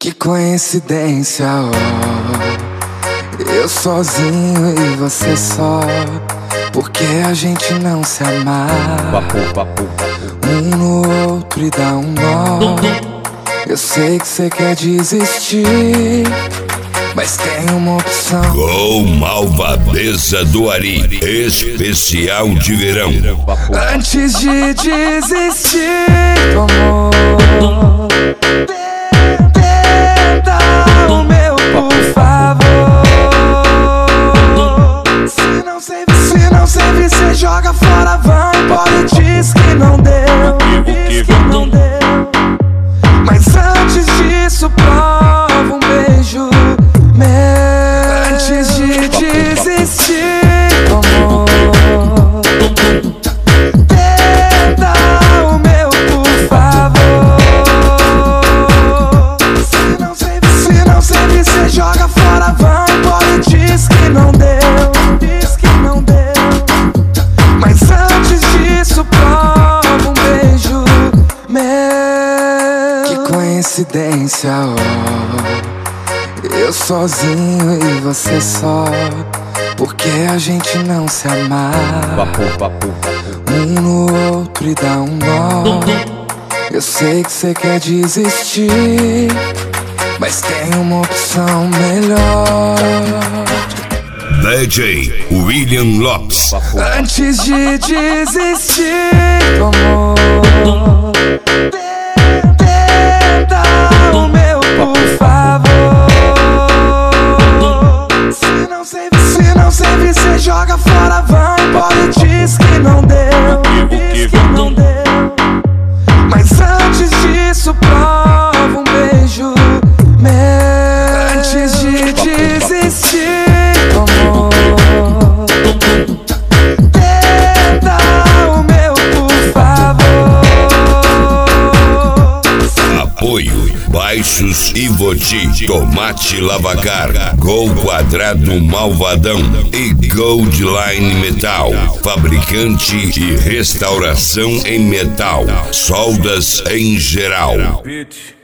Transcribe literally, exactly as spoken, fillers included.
Que coincidência, ó. Eu sozinho e você só. Porque a gente não se amar. Um no outro e dá um nó. Eu sei que você quer desistir, mas tem uma opção. Gol Malvadeza do Ari, especial de verão. Antes de desistir, amor, tenta o meu, por favor. Se não servir, se não servir, cê joga fora, vai embora e diz que não deu, diz que não deu. Mas antes disso, prova um beijo meu. Antes de desistir, amor, tenta o meu, por favor. Se não servir, se não servir, cê joga fora, vai embora e diz que não deu, diz que não deu. Mas antes disso, prova um beijo meu. Que coincidência, ó. Eu sozinho e você só. Porque a gente não se amar. Um no outro e dá um nó. Eu sei que você quer desistir, mas tem uma opção melhor. D J William Lopes. Antes de desistir, amor, tenta o meu, por favor. Se não servir, se não servir, cê joga fora, vai embora e diz que não deu, diz que não deu. Mas antes disso, prova um beijo meu. Antes de desistir, amor, tenta o meu, por favor. Apoio Baixos e Voti, Tomate Lavacar, Gol Quadrado Malvadão e Goldline Metal, fabricante e restauração em metal, soldas em geral.